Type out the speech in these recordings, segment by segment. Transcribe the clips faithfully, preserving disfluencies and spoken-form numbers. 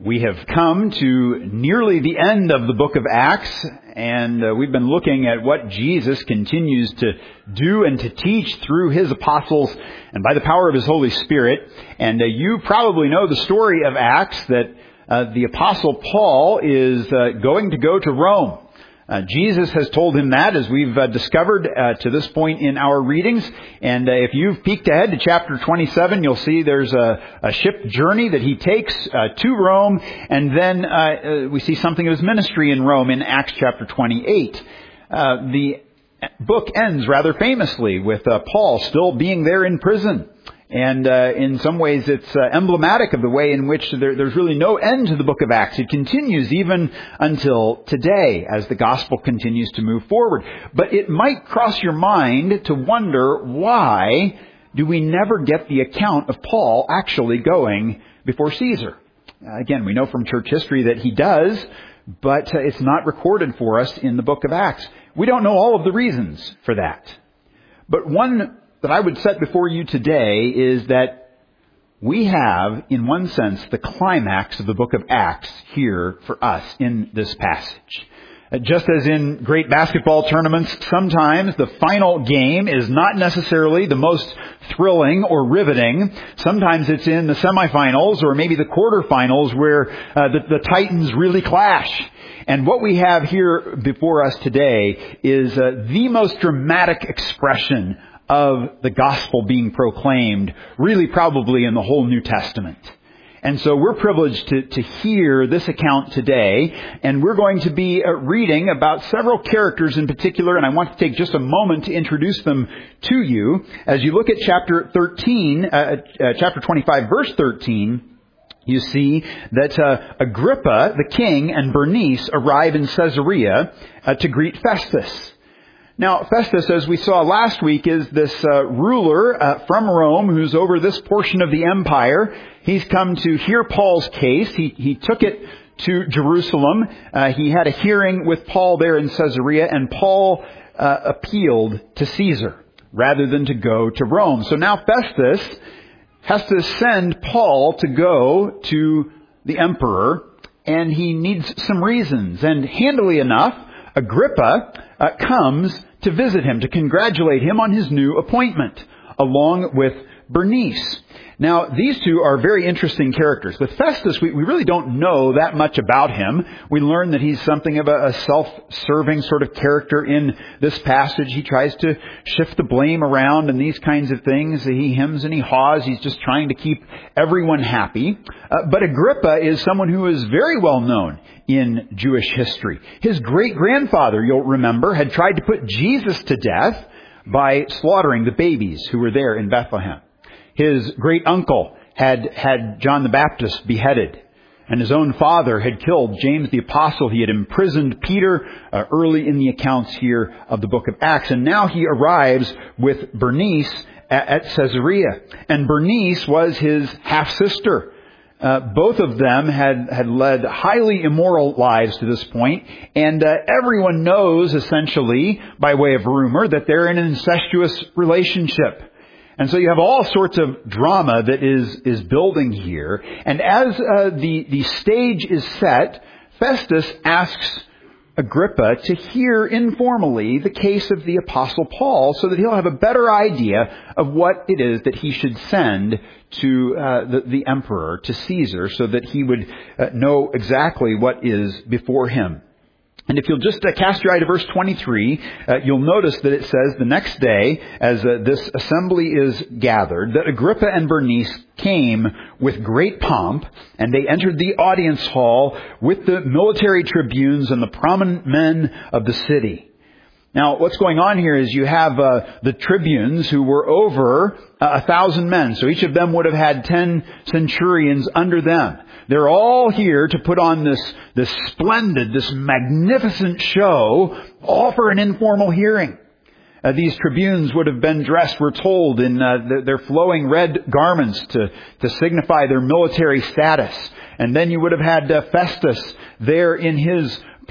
We have come to nearly the end of the book of Acts, and uh, we've been looking at what Jesus continues to do and to teach through His apostles and by the power of His Holy Spirit. And uh, you probably know the story of Acts, that uh, the apostle Paul is uh, going to go to Rome. Uh, Jesus has told him that, as we've uh, discovered uh, to this point in our readings. And uh, if you've peeked ahead to chapter twenty-seven, you'll see there's a, a ship journey that he takes uh, to Rome. And then uh, uh, we see something of his ministry in Rome in Acts chapter twenty-eight. Uh, the book ends rather famously with uh, Paul still being there in prison. And uh, in some ways it's uh, emblematic of the way in which there, there's really no end to the book of Acts. It continues even until today as the gospel continues to move forward. But it might cross your mind to wonder, why do we never get the account of Paul actually going before Caesar? Uh, again, we know from church history that he does, but uh, it's not recorded for us in the book of Acts. We don't know all of the reasons for that. But one that I would set before you today is that we have, in one sense, the climax of the book of Acts here for us in this passage. Just as in great basketball tournaments, sometimes the final game is not necessarily the most thrilling or riveting. Sometimes it's in the semifinals or maybe the quarterfinals where uh, the, the Titans really clash. And what we have here before us today is uh, the most dramatic expression of the gospel being proclaimed, really probably in the whole New Testament. And so we're privileged to, to hear this account today, and we're going to be uh, reading about several characters in particular, and I want to take just a moment to introduce them to you. As you look at chapter thirteen, uh, uh, chapter twenty-five, verse thirteen, you see that uh, Agrippa, the king, and Bernice arrive in Caesarea uh, to greet Festus. Now, Festus, as we saw last week, is this uh, ruler uh, from Rome who's over this portion of the empire. He's come to hear Paul's case. He, he took it to Jerusalem. Uh, he had a hearing with Paul there in Caesarea, and Paul uh, appealed to Caesar rather than to go to Rome. So now Festus has to send Paul to go to the emperor, and he needs some reasons. And handily enough, Agrippa uh, comes to visit him, to congratulate him on his new appointment, along with Bernice. Now, these two are very interesting characters. With Festus, we, we really don't know that much about him. We learn that he's something of a, a self-serving sort of character in this passage. He tries to shift the blame around and these kinds of things. He hems and he haws. He's just trying to keep everyone happy. Uh, but Agrippa is someone who is very well known in Jewish history. His great-grandfather, you'll remember, had tried to put Jesus to death by slaughtering the babies who were there in Bethlehem. His great-uncle had had John the Baptist beheaded, and his own father had killed James the Apostle. He had imprisoned Peter uh, early in the accounts here of the book of Acts. And now he arrives with Bernice at, at Caesarea. And Bernice was his half-sister. Uh, both of them had, had led highly immoral lives to this point, and uh, everyone knows, essentially, by way of rumor, that they're in an incestuous relationship. And so you have all sorts of drama that is is building here. And as uh, the, the stage is set, Festus asks Agrippa to hear informally the case of the Apostle Paul so that he'll have a better idea of what it is that he should send to uh, the, the emperor, to Caesar, so that he would uh, know exactly what is before him. And if you'll just uh, cast your eye to verse twenty-three, uh, you'll notice that it says, the next day, as uh, this assembly is gathered, that Agrippa and Bernice came with great pomp, and they entered the audience hall with the military tribunes and the prominent men of the city. Now, what's going on here is you have uh, the tribunes who were over uh, a thousand men. So each of them would have had ten centurions under them. They're all here to put on this, this splendid, this magnificent show, all for an informal hearing. Uh, these tribunes would have been dressed, we're told, in uh, their, their flowing red garments to, to signify their military status. And then you would have had uh, Festus there in his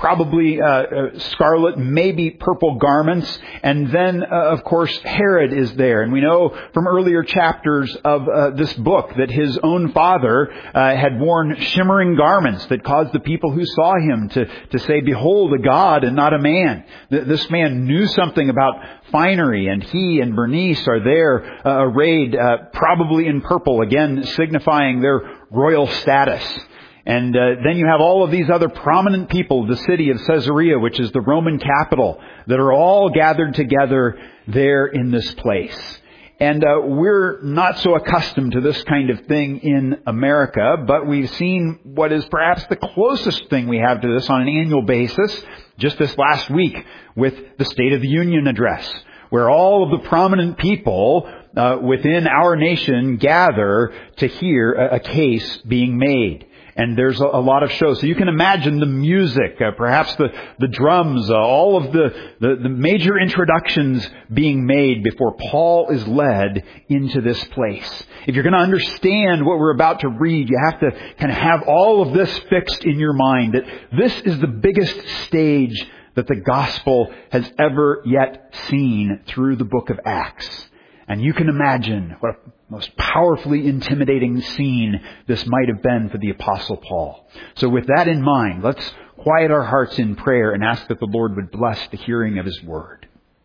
probably uh, uh, scarlet, maybe purple garments. And then, uh, of course, Herod is there. And we know from earlier chapters of uh, this book that his own father uh, had worn shimmering garments that caused the people who saw him to, to say, "Behold, a god and not a man." This man knew something about finery, and he and Bernice are there uh, arrayed uh, probably in purple, again signifying their royal status. And uh, then you have all of these other prominent people, the city of Caesarea, which is the Roman capital, that are all gathered together there in this place. And uh, we're not so accustomed to this kind of thing in America, but we've seen what is perhaps the closest thing we have to this on an annual basis just this last week with the State of the Union address, where all of the prominent people uh, within our nation gather to hear a, a case being made. And there's a, a lot of shows. So you can imagine the music, uh, perhaps the, the drums, uh, all of the, the, the major introductions being made before Paul is led into this place. If you're going to understand what we're about to read, you have to kind of have all of this fixed in your mind, that this is the biggest stage that the gospel has ever yet seen through the book of Acts. And you can imagine what a most powerfully intimidating scene this might have been for the Apostle Paul. So with that in mind, let's quiet our hearts in prayer and ask that the Lord would bless the hearing of His word.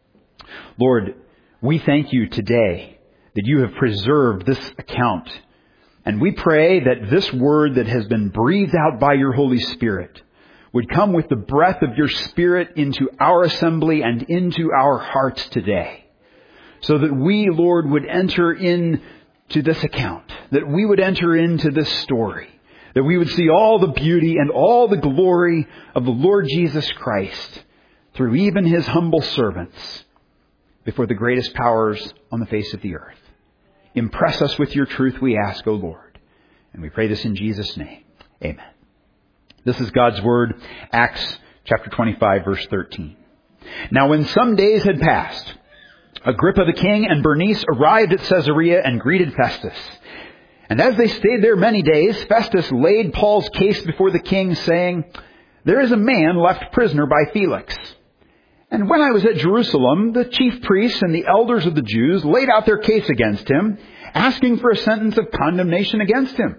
Lord, we thank you today that you have preserved this account. And we pray that this word that has been breathed out by your Holy Spirit would come with the breath of your Spirit into our assembly and into our hearts today. So that we, Lord, would enter into this account, that we would enter into this story, that we would see all the beauty and all the glory of the Lord Jesus Christ through even His humble servants before the greatest powers on the face of the earth. Impress us with your truth, we ask, O Lord. And we pray this in Jesus' name. Amen. This is God's Word, Acts chapter twenty-five, verse thirteen. Now when some days had passed, Agrippa the king and Bernice arrived at Caesarea and greeted Festus. And as they stayed there many days, Festus laid Paul's case before the king, saying, "There is a man left prisoner by Felix. And when I was at Jerusalem, the chief priests and the elders of the Jews laid out their case against him, asking for a sentence of condemnation against him.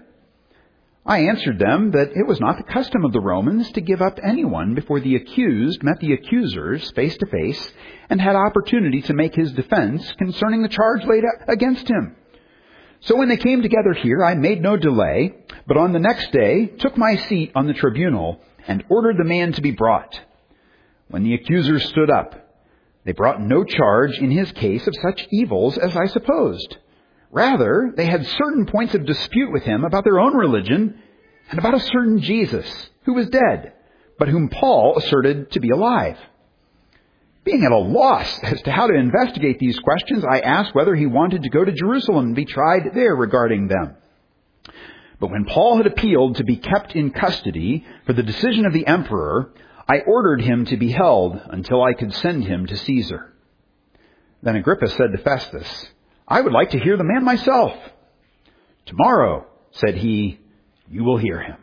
I answered them that it was not the custom of the Romans to give up anyone before the accused met the accusers face to face and had opportunity to make his defense concerning the charge laid against him. So when they came together here, I made no delay, but on the next day took my seat on the tribunal and ordered the man to be brought. When the accusers stood up, they brought no charge in his case of such evils as I supposed. Rather, they had certain points of dispute with him about their own religion and about a certain Jesus, who was dead, but whom Paul asserted to be alive. Being at a loss as to how to investigate these questions, I asked whether he wanted to go to Jerusalem and be tried there regarding them. But when Paul had appealed to be kept in custody for the decision of the emperor, I ordered him to be held until I could send him to Caesar." Then Agrippa said to Festus, "I would like to hear the man myself." "Tomorrow," said he, "you will hear him."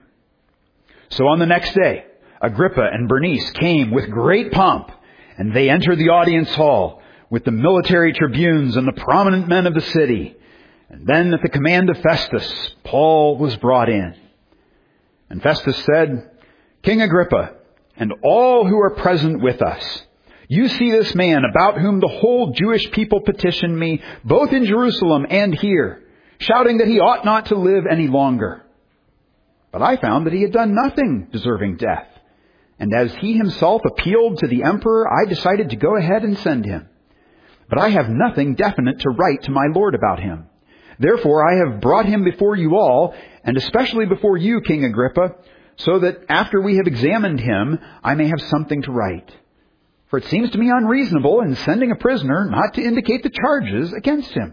So on the next day, Agrippa and Bernice came with great pomp, and they entered the audience hall with the military tribunes and the prominent men of the city. And then at the command of Festus, Paul was brought in. And Festus said, "King Agrippa, and all who are present with us, you see this man about whom the whole Jewish people petitioned me, both in Jerusalem and here, shouting that he ought not to live any longer. But I found that he had done nothing deserving death. And as he himself appealed to the emperor, I decided to go ahead and send him. But I have nothing definite to write to my lord about him. Therefore I have brought him before you all, and especially before you, King Agrippa, so that after we have examined him, I may have something to write. For it seems to me unreasonable in sending a prisoner not to indicate the charges against him."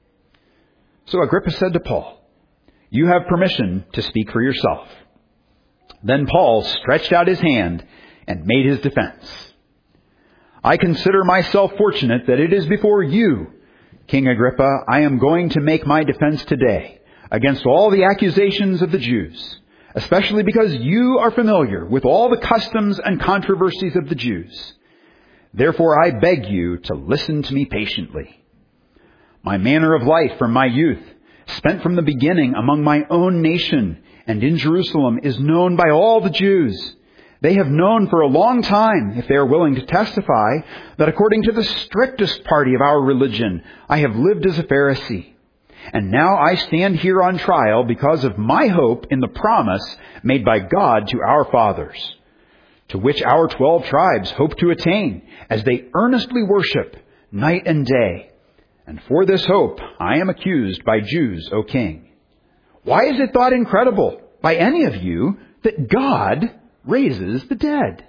So Agrippa said to Paul, "You have permission to speak for yourself." Then Paul stretched out his hand and made his defense. "I consider myself fortunate that it is before you, King Agrippa, I am going to make my defense today against all the accusations of the Jews, especially because you are familiar with all the customs and controversies of the Jews. Therefore I beg you to listen to me patiently. My manner of life from my youth, spent from the beginning among my own nation and in Jerusalem, is known by all the Jews. They have known for a long time, if they are willing to testify, that according to the strictest party of our religion, I have lived as a Pharisee. And now I stand here on trial because of my hope in the promise made by God to our fathers, to which our twelve tribes hope to attain as they earnestly worship night and day. And for this hope I am accused by Jews, O king. Why is it thought incredible by any of you that God raises the dead?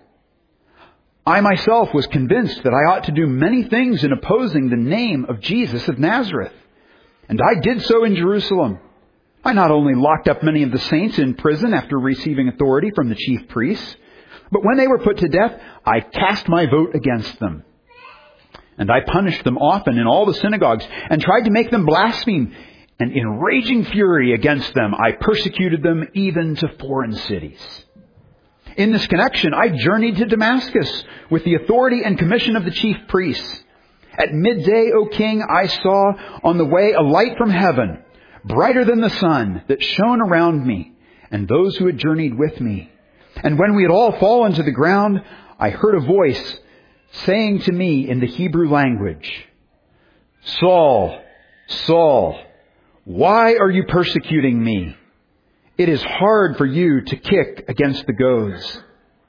I myself was convinced that I ought to do many things in opposing the name of Jesus of Nazareth. And I did so in Jerusalem. I not only locked up many of the saints in prison after receiving authority from the chief priests, but when they were put to death, I cast my vote against them. And I punished them often in all the synagogues and tried to make them blaspheme. And in raging fury against them, I persecuted them even to foreign cities. In this connection, I journeyed to Damascus with the authority and commission of the chief priests. At midday, O king, I saw on the way a light from heaven, brighter than the sun, that shone around me and those who had journeyed with me. And when we had all fallen to the ground, I heard a voice saying to me in the Hebrew language, Saul, Saul, why are you persecuting me? It is hard for you to kick against the goads.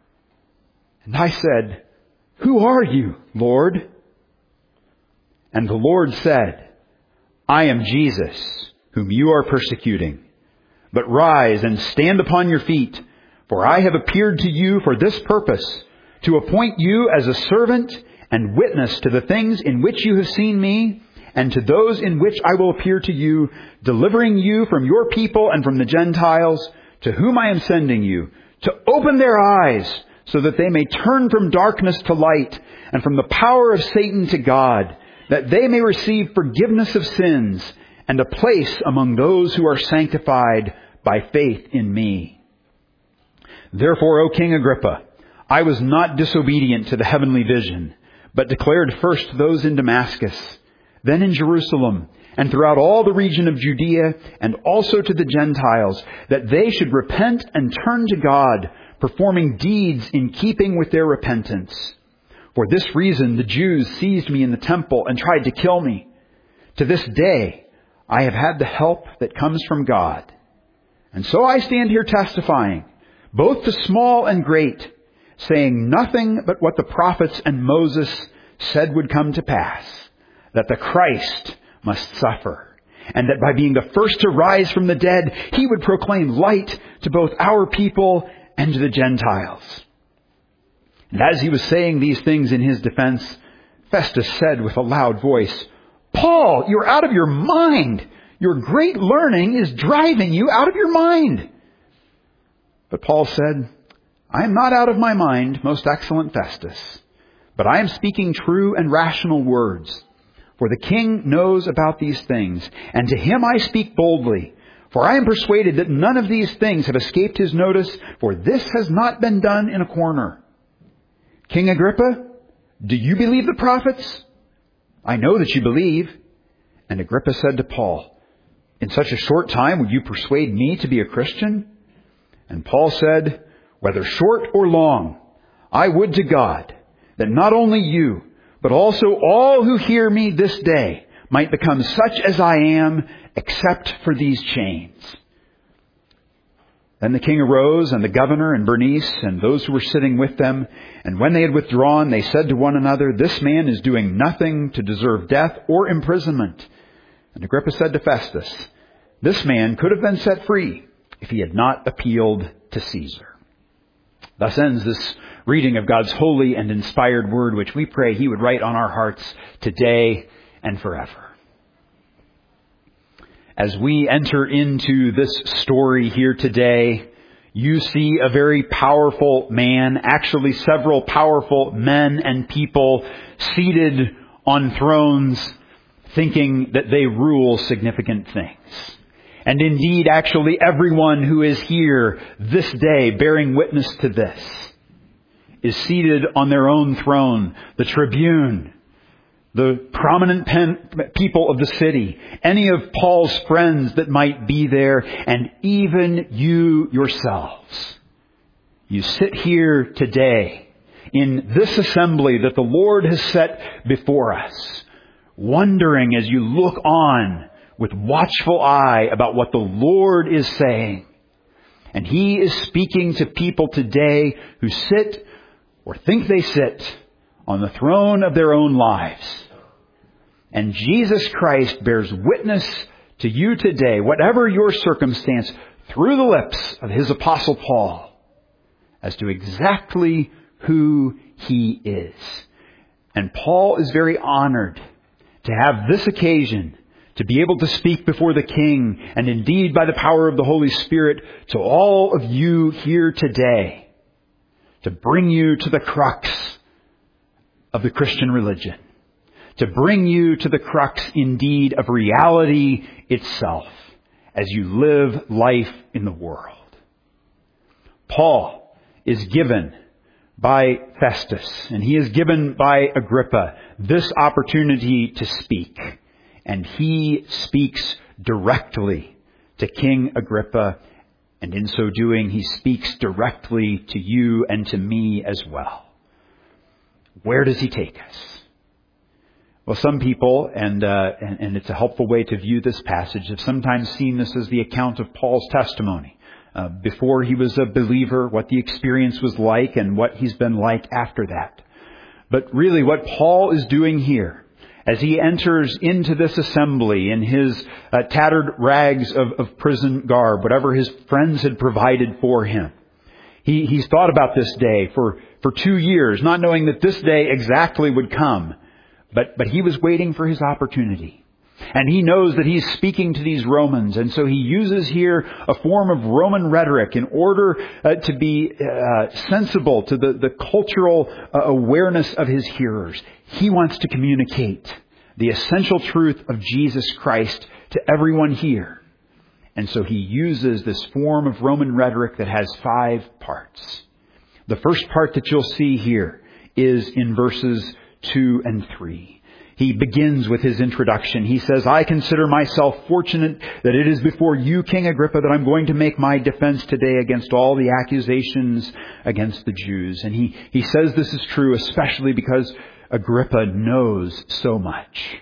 And I said, Who are you, Lord? And the Lord said, I am Jesus, whom you are persecuting. But rise and stand upon your feet, for I have appeared to you for this purpose, to appoint you as a servant and witness to the things in which you have seen me, and to those in which I will appear to you, delivering you from your people and from the Gentiles, to whom I am sending you, to open their eyes, so that they may turn from darkness to light, and from the power of Satan to God, that they may receive forgiveness of sins, and a place among those who are sanctified by faith in me. Therefore, O King Agrippa, I was not disobedient to the heavenly vision, but declared first to those in Damascus, then in Jerusalem, and throughout all the region of Judea, and also to the Gentiles, that they should repent and turn to God, performing deeds in keeping with their repentance. For this reason the Jews seized me in the temple and tried to kill me. To this day I have had the help that comes from God. And so I stand here testifying, both to small and great, saying nothing but what the prophets and Moses said would come to pass, that the Christ must suffer, and that by being the first to rise from the dead, he would proclaim light to both our people and to the Gentiles. And as he was saying these things in his defense, Festus said with a loud voice, Paul, you're out of your mind. Your great learning is driving you out of your mind. But Paul said, I am not out of my mind, most excellent Festus, but I am speaking true and rational words. For the king knows about these things, and to him I speak boldly. For I am persuaded that none of these things have escaped his notice, for this has not been done in a corner. King Agrippa, do you believe the prophets? I know that you believe. And Agrippa said to Paul, in such a short time would you persuade me to be a Christian? And Paul said, whether short or long, I would to God that not only you, but also all who hear me this day might become such as I am, except for these chains. Then the king arose, and the governor and Bernice and those who were sitting with them. And when they had withdrawn, they said to one another, this man is doing nothing to deserve death or imprisonment. And Agrippa said to Festus, this man could have been set free if he had not appealed to Caesar. Thus ends this reading of God's holy and inspired word, which we pray he would write on our hearts today and forever. As we enter into this story here today, you see a very powerful man, actually several powerful men and people seated on thrones, thinking that they rule significant things. And indeed, actually, everyone who is here this day bearing witness to this is seated on their own throne, the tribune, the prominent pen, people of the city, any of Paul's friends that might be there, and even you yourselves. You sit here today in this assembly that the Lord has set before us, wondering as you look on with watchful eye about what the Lord is saying. And He is speaking to people today who sit or think they sit on the throne of their own lives. And Jesus Christ bears witness to you today, whatever your circumstance, through the lips of His Apostle Paul, as to exactly who He is. And Paul is very honored to have this occasion to be able to speak before the King, and indeed by the power of the Holy Spirit, to all of you here today, to bring you to the crux of the Christian religion, to bring you to the crux indeed of reality itself as you live life in the world. Paul is given by Festus, and he is given by Agrippa this opportunity to speak. And he speaks directly to King Agrippa, and in so doing, he speaks directly to you and to me as well. Where does he take us? Well, some people, and, uh, and, and it's a helpful way to view this passage, have sometimes seen this as the account of Paul's testimony. Uh, before he was a believer, what the experience was like and what he's been like after that. But really what Paul is doing here, as he enters into this assembly in his uh, tattered rags of, of prison garb, whatever his friends had provided for him, he, he's thought about this day for, for two years, not knowing that this day exactly would come. But, but he was waiting for his opportunity. And he knows that he's speaking to these Romans. And so he uses here a form of Roman rhetoric in order uh, to be uh, sensible to the, the cultural uh, awareness of his hearers. He wants to communicate the essential truth of Jesus Christ to everyone here. And so he uses this form of Roman rhetoric that has five parts. The first part that you'll see here is in verses two and three. He begins with his introduction. He says, I consider myself fortunate that it is before you, King Agrippa, that I'm going to make my defense today against all the accusations against the Jews. And he, he says this is true, especially because Agrippa knows so much.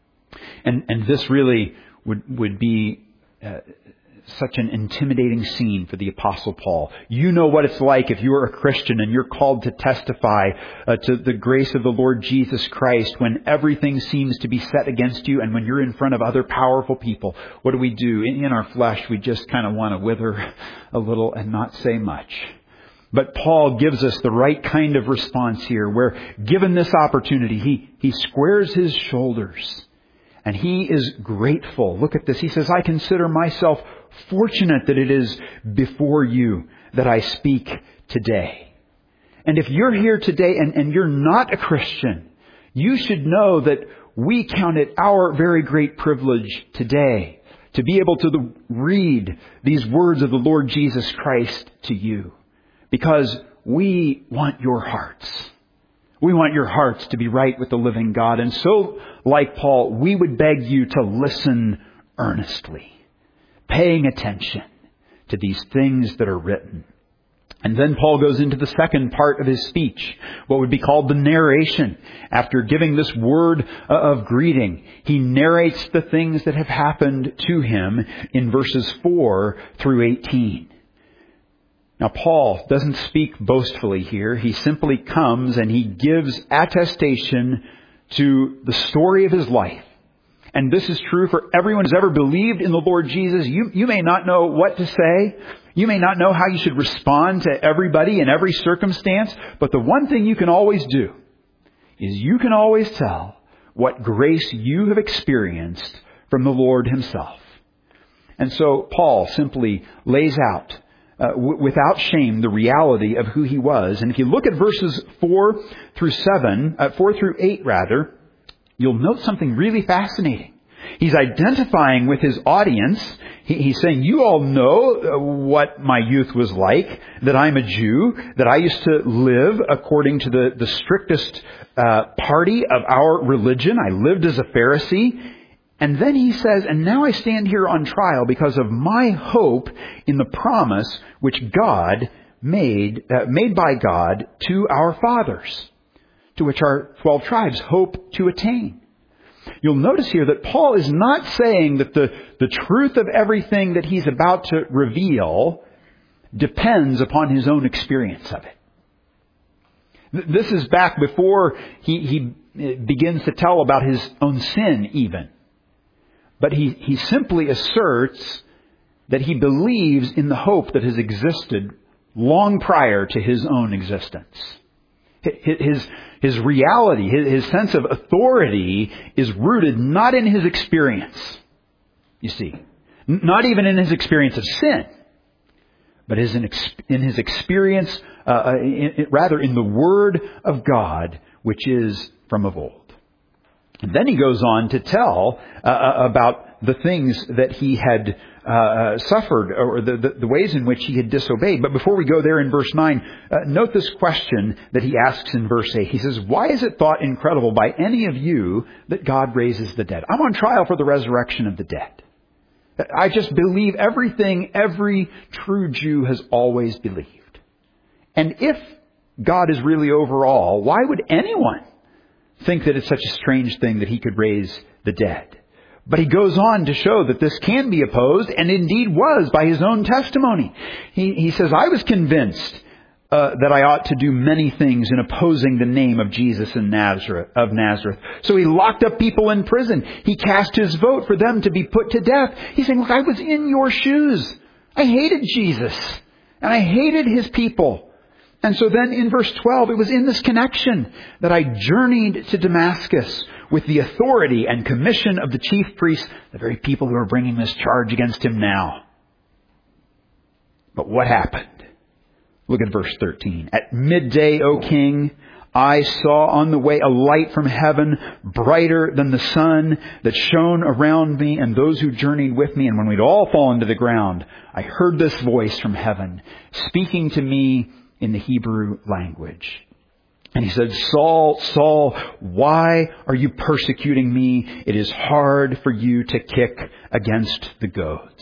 And, and this really would, would be uh, such an intimidating scene for the Apostle Paul. You know what it's like if you're a Christian and you're called to testify uh, to the grace of the Lord Jesus Christ when everything seems to be set against you and when you're in front of other powerful people. What do we do? In, in our flesh, we just kind of want to wither a little and not say much. But Paul gives us the right kind of response here where, given this opportunity, he, he squares his shoulders and he is grateful. Look at this. He says, I consider myself fortunate that it is before you that I speak today. And if you're here today and, and you're not a Christian, you should know that we count it our very great privilege today to be able to the, read these words of the Lord Jesus Christ to you. Because we want your hearts. We want your hearts to be right with the living God. And so, like Paul, we would beg you to listen earnestly, paying attention to these things that are written. And then Paul goes into the second part of his speech, what would be called the narration. After giving this word of greeting, he narrates the things that have happened to him in verses four through eighteen. Now, Paul doesn't speak boastfully here. He simply comes and he gives attestation to the story of his life. And this is true for everyone who's ever believed in the Lord Jesus. You, you may not know what to say. You may not know how you should respond to everybody in every circumstance. But the one thing you can always do is you can always tell what grace you have experienced from the Lord Himself. And so Paul simply lays out Uh, w- without shame, the reality of who he was. And if you look at verses four through seven, uh, four through eight rather, you'll note something really fascinating. He's identifying with his audience. He, he's saying, you all know what my youth was like, that I'm a Jew, that I used to live according to the, the strictest uh, party of our religion. I lived as a Pharisee. And then he says, and now I stand here on trial because of my hope in the promise which God made, uh, made by God to our fathers, to which our twelve tribes hope to attain. You'll notice here that Paul is not saying that the, the truth of everything that he's about to reveal depends upon his own experience of it. This is back before he, he begins to tell about his own sin even. But he, he simply asserts that he believes in the hope that has existed long prior to his own existence. His, his reality, his, his sense of authority is rooted not in his experience, you see. Not even in his experience of sin, but is in, in his experience, uh, in, rather in the Word of God, which is from of old. And then he goes on to tell uh, about the things that he had uh, suffered, or the, the, the ways in which he had disobeyed. But before we go there in verse nine, uh, note this question that he asks in verse eight. He says, why is it thought incredible by any of you that God raises the dead? I'm on trial for the resurrection of the dead. I just believe everything every true Jew has always believed. And if God is really over all, why would anyone think that it's such a strange thing that he could raise the dead? But he goes on to show that this can be opposed, and indeed was by his own testimony. He, he says, I was convinced uh, that I ought to do many things in opposing the name of Jesus in Nazareth, of Nazareth. So he locked up people in prison. He cast his vote for them to be put to death. He's saying, look, I was in your shoes. I hated Jesus, and I hated his people. And so then in verse twelve, it was in this connection that I journeyed to Damascus with the authority and commission of the chief priests, the very people who are bringing this charge against him now. But what happened? Look at verse thirteen. At midday, O king, I saw on the way a light from heaven, brighter than the sun, that shone around me and those who journeyed with me. And when we'd all fallen to the ground, I heard this voice from heaven speaking to me in the Hebrew language. And he said, Saul, Saul, why are you persecuting me? It is hard for you to kick against the goads.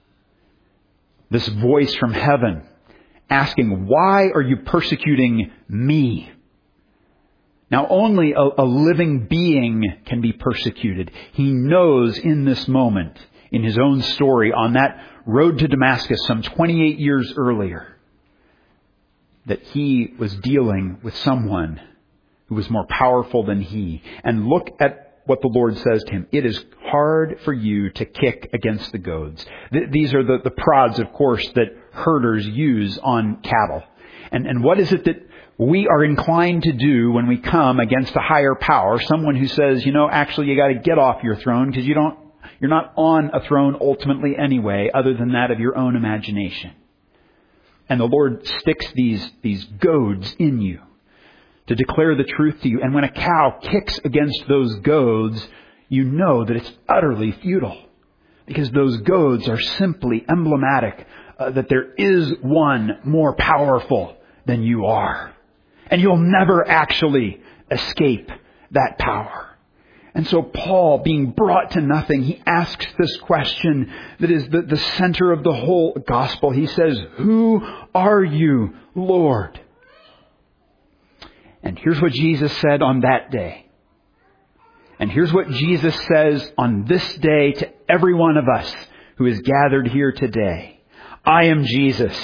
This voice from heaven asking, why are you persecuting me? Now only a, a living being can be persecuted. He knows in this moment, in his own story, on that road to Damascus some twenty-eight years earlier, that he was dealing with someone who was more powerful than he. And look at what the Lord says to him. It is hard for you to kick against the goads. Th- these are the, the prods, of course, that herders use on cattle. And, and what is it that we are inclined to do when we come against a higher power? Someone who says, you know, actually you got to get off your throne because you don't, you're not on a throne ultimately anyway, other than that of your own imagination. And the Lord sticks these, these goads in you to declare the truth to you. And when a cow kicks against those goads, you know that it's utterly futile. Because those goads are simply emblematic uh, that there is one more powerful than you are. And you'll never actually escape that power. And so Paul, being brought to nothing, he asks this question that is the, the center of the whole gospel. He says, who are you, Lord? And here's what Jesus said on that day. And here's what Jesus says on this day to every one of us who is gathered here today. I am Jesus.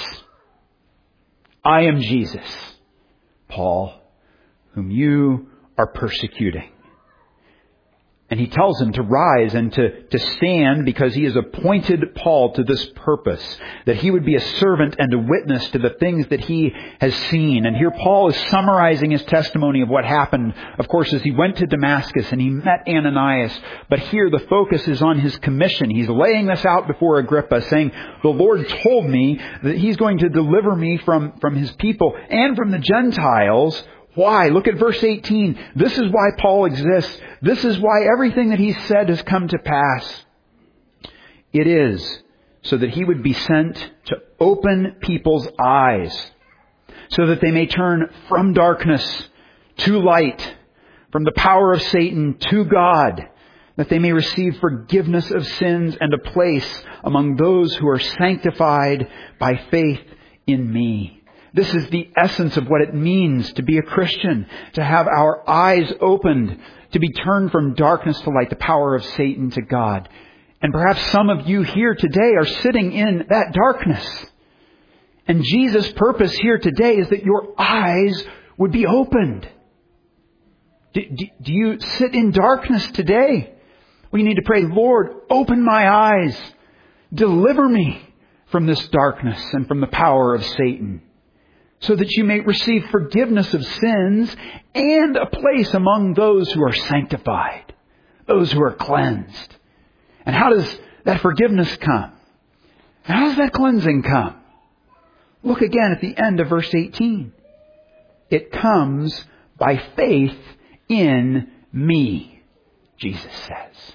I am Jesus, Paul, whom you are persecuting. And he tells him to rise and to, to stand because he has appointed Paul to this purpose, that he would be a servant and a witness to the things that he has seen. And here Paul is summarizing his testimony of what happened, of course, as he went to Damascus and he met Ananias. But here the focus is on his commission. He's laying this out before Agrippa, saying, the Lord told me that he's going to deliver me from, from his people and from the Gentiles. Why? Look at verse eighteen. This is why Paul exists. This is why everything that he said has come to pass. It is so that he would be sent to open people's eyes, so that they may turn from darkness to light, from the power of Satan to God, that they may receive forgiveness of sins and a place among those who are sanctified by faith in me. This is the essence of what it means to be a Christian, to have our eyes opened, to be turned from darkness to light, the power of Satan to God. And perhaps some of you here today are sitting in that darkness. And Jesus' purpose here today is that your eyes would be opened. Do, do, do you sit in darkness today? We need to pray, Lord, open my eyes. Deliver me from this darkness and from the power of Satan, so that you may receive forgiveness of sins and a place among those who are sanctified, those who are cleansed. And how does that forgiveness come? And how does that cleansing come? Look again at the end of verse eighteen. It comes by faith in me, Jesus says.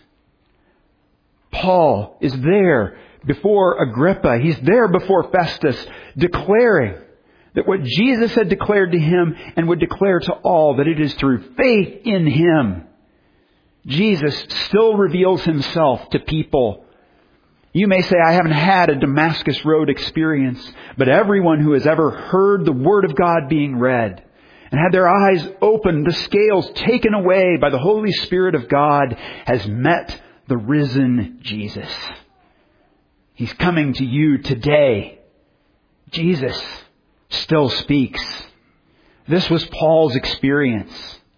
Paul is there before Agrippa. He's there before Festus, declaring that what Jesus had declared to him and would declare to all, that it is through faith in him. Jesus still reveals himself to people. You may say, I haven't had a Damascus Road experience, but everyone who has ever heard the Word of God being read and had their eyes opened, the scales taken away by the Holy Spirit of God, has met the risen Jesus. He's coming to you today. Jesus still speaks. This was Paul's experience.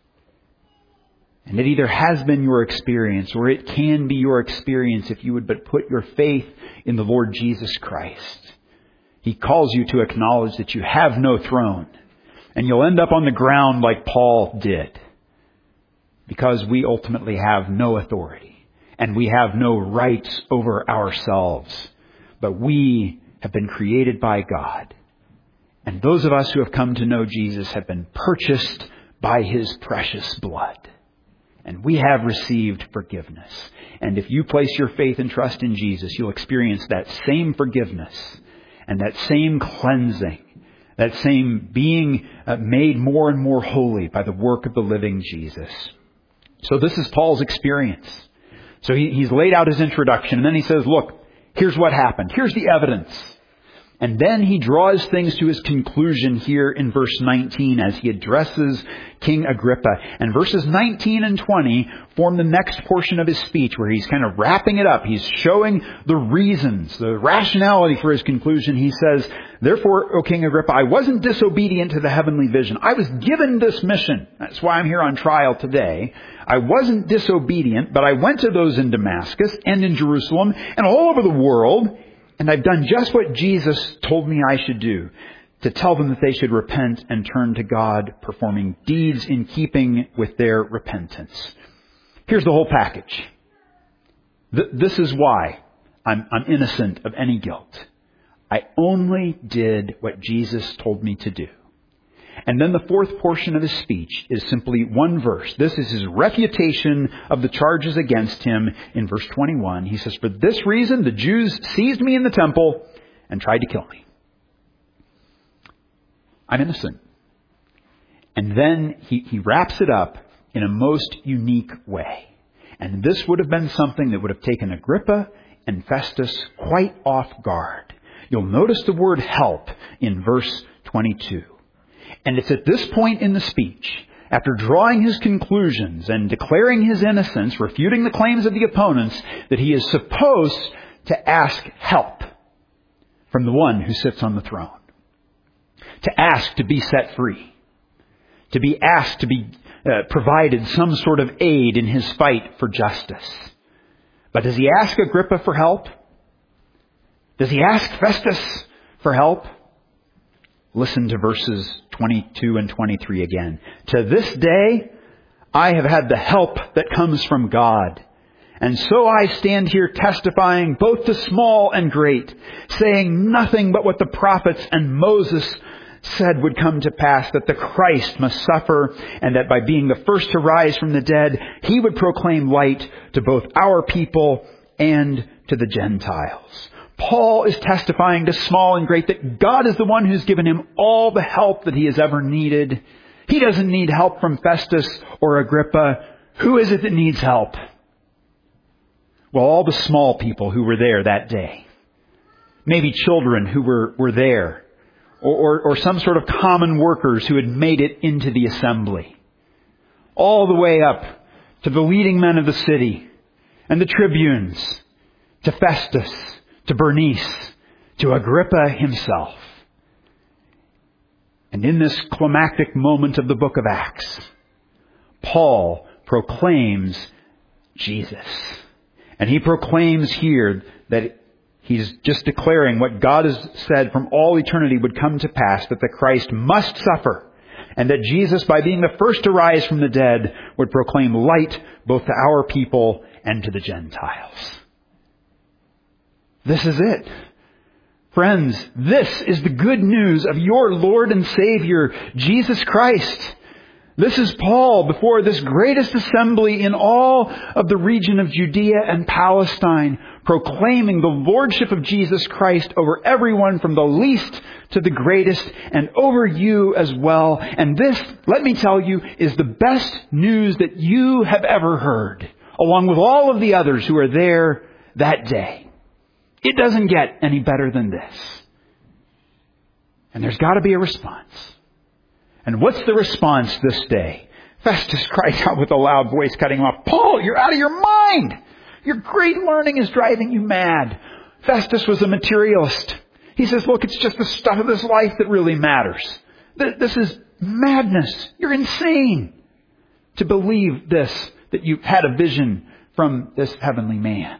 And it either has been your experience or it can be your experience if you would but put your faith in the Lord Jesus Christ. He calls you to acknowledge that you have no throne, and you'll end up on the ground like Paul did, because we ultimately have no authority and we have no rights over ourselves. But we have been created by God. And those of us who have come to know Jesus have been purchased by His precious blood. And we have received forgiveness. And if you place your faith and trust in Jesus, you'll experience that same forgiveness and that same cleansing, that same being made more and more holy by the work of the living Jesus. So this is Paul's experience. So he, he's laid out his introduction, and then he says, look, here's what happened. Here's the evidence. And then he draws things to his conclusion here in verse nineteen as he addresses King Agrippa. And verses nineteen and twenty form the next portion of his speech, where he's kind of wrapping it up. He's showing the reasons, the rationality for his conclusion. He says, therefore, O King Agrippa, I wasn't disobedient to the heavenly vision. I was given this mission. That's why I'm here on trial today. I wasn't disobedient, but I went to those in Damascus and in Jerusalem and all over the world, and I've done just what Jesus told me I should do, to tell them that they should repent and turn to God, performing deeds in keeping with their repentance. Here's the whole package. Th- this is why I'm, I'm innocent of any guilt. I only did what Jesus told me to do. And then the fourth portion of his speech is simply one verse. This is his refutation of the charges against him in verse twenty-one. He says, for this reason, the Jews seized me in the temple and tried to kill me. I'm innocent. And then he, he wraps it up in a most unique way. And this would have been something that would have taken Agrippa and Festus quite off guard. You'll notice the word help in verse twenty-two. And it's at this point in the speech, after drawing his conclusions and declaring his innocence, refuting the claims of the opponents, that he is supposed to ask help from the one who sits on the throne. To ask to be set free. To be asked to be uh, provided some sort of aid in his fight for justice. But does he ask Agrippa for help? Does he ask Festus for help? Listen to verses twenty-two and twenty-three again. To this day, I have had the help that comes from God. And so I stand here testifying both to small and great, saying nothing but what the prophets and Moses said would come to pass, that the Christ must suffer, and that by being the first to rise from the dead, he would proclaim light to both our people and to the Gentiles. Paul is testifying to small and great that God is the one who's given him all the help that he has ever needed. He doesn't need help from Festus or Agrippa. Who is it that needs help? Well, all the small people who were there that day. Maybe children who were, were there. Or, or, or some sort of common workers who had made it into the assembly. All the way up to the leading men of the city and the tribunes, to Festus, to Bernice, to Agrippa himself. And in this climactic moment of the book of Acts, Paul proclaims Jesus. And he proclaims here that he's just declaring what God has said from all eternity would come to pass, that the Christ must suffer, and that Jesus, by being the first to rise from the dead, would proclaim light both to our people and to the Gentiles. This is it. Friends, this is the good news of your Lord and Savior, Jesus Christ. This is Paul before this greatest assembly in all of the region of Judea and Palestine, proclaiming the lordship of Jesus Christ over everyone from the least to the greatest, and over you as well. And this, let me tell you, is the best news that you have ever heard, along with all of the others who are there that day. It doesn't get any better than this. And there's got to be a response. And what's the response this day? Festus cries out with a loud voice, cutting him off, "Paul, you're out of your mind! Your great learning is driving you mad." Festus was a materialist. He says, look, it's just the stuff of this life that really matters. This is madness. You're insane to believe this, that you've had a vision from this heavenly man.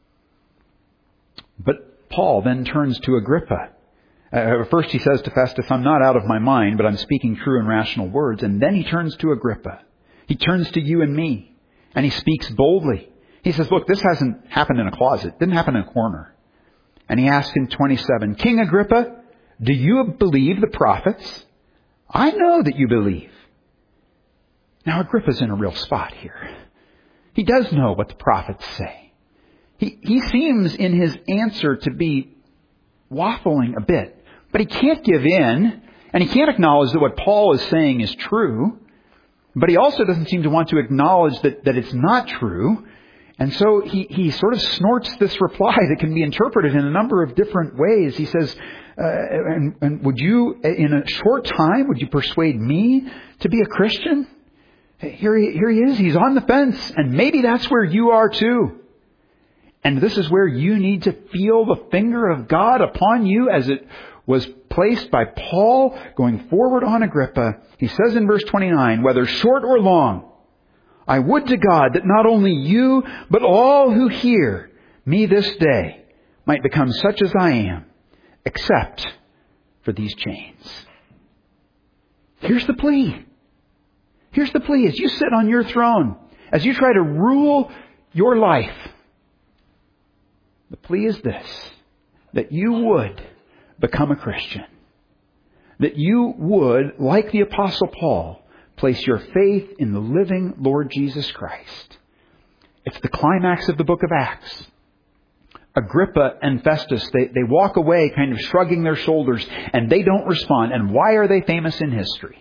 But Paul then turns to Agrippa. Uh, first he says to Festus, "I'm not out of my mind, but I'm speaking true and rational words." And then he turns to Agrippa. He turns to you and me. And he speaks boldly. He says, look, this hasn't happened in a closet. It didn't happen in a corner. And he asks in twenty-seven, "King Agrippa, do you believe the prophets? I know that you believe." Now Agrippa's in a real spot here. He does know what the prophets say. He, he seems in his answer to be waffling a bit. But he can't give in, and he can't acknowledge that what Paul is saying is true. But he also doesn't seem to want to acknowledge that, that it's not true. And so he, he sort of snorts this reply that can be interpreted in a number of different ways. He says, uh, and, and would you, in a short time, would you persuade me to be a Christian? Here he, here he is. He's on the fence. And maybe that's where you are too. And this is where you need to feel the finger of God upon you as it was placed by Paul going forward on Agrippa. He says in verse twenty-nine, "Whether short or long, I would to God that not only you, but all who hear me this day might become such as I am, except for these chains." Here's the plea. Here's the plea. As you sit on your throne, as you try to rule your life, the plea is this, that you would become a Christian. That you would, like the Apostle Paul, place your faith in the living Lord Jesus Christ. It's the climax of the book of Acts. Agrippa and Festus, they, they walk away kind of shrugging their shoulders, and they don't respond. And why are they famous in history?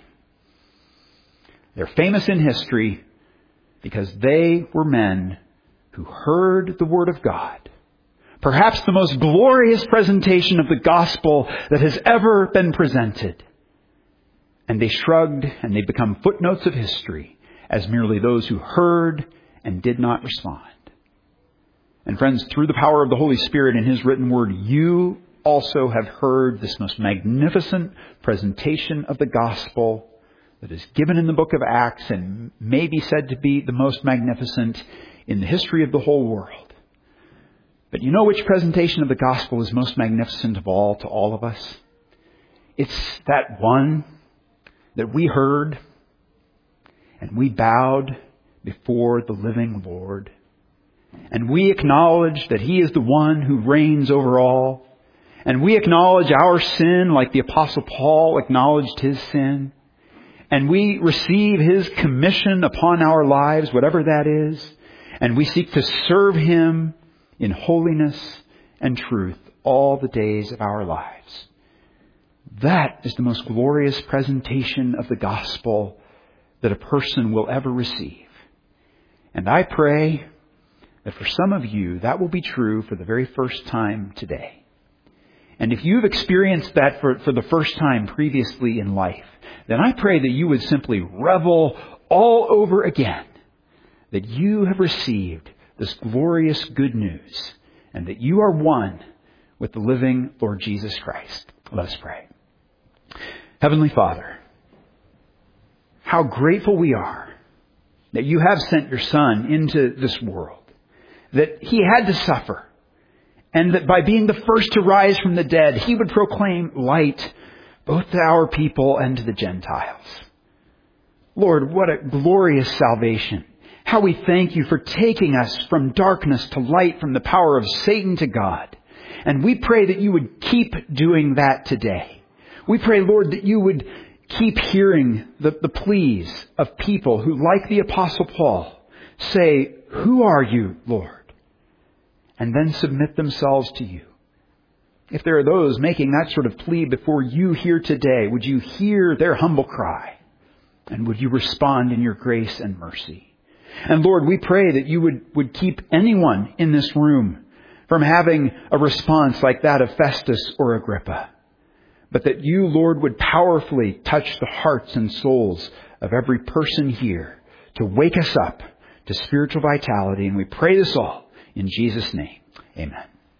They're famous in history because they were men who heard the Word of God. Perhaps the most glorious presentation of the gospel that has ever been presented. And they shrugged, and they become footnotes of history as merely those who heard and did not respond. And friends, through the power of the Holy Spirit in His written word, you also have heard this most magnificent presentation of the gospel that is given in the book of Acts and may be said to be the most magnificent in the history of the whole world. But you know which presentation of the gospel is most magnificent of all to all of us? It's that one that we heard and we bowed before the living Lord. And we acknowledge that He is the one who reigns over all. And we acknowledge our sin like the Apostle Paul acknowledged his sin. And we receive his commission upon our lives, whatever that is. And we seek to serve him in holiness and truth all the days of our lives. That is the most glorious presentation of the gospel that a person will ever receive. And I pray that for some of you, that will be true for the very first time today. And if you've experienced that for, for the first time previously in life, then I pray that you would simply revel all over again that you have received this glorious good news and that you are one with the living Lord Jesus Christ. Let us pray. Heavenly Father, how grateful we are that you have sent your Son into this world, that he had to suffer, and that by being the first to rise from the dead, he would proclaim light both to our people and to the Gentiles. Lord, what a glorious salvation. How we thank you for taking us from darkness to light, from the power of Satan to God. And we pray that you would keep doing that today. We pray, Lord, that you would keep hearing the, the pleas of people who, like the Apostle Paul, say, "Who are you, Lord?" And then submit themselves to you. If there are those making that sort of plea before you here today, would you hear their humble cry? And would you respond in your grace and mercy? And Lord, we pray that you would, would keep anyone in this room from having a response like that of Festus or Agrippa. But that you, Lord, would powerfully touch the hearts and souls of every person here to wake us up to spiritual vitality. And we pray this all in Jesus' name. Amen.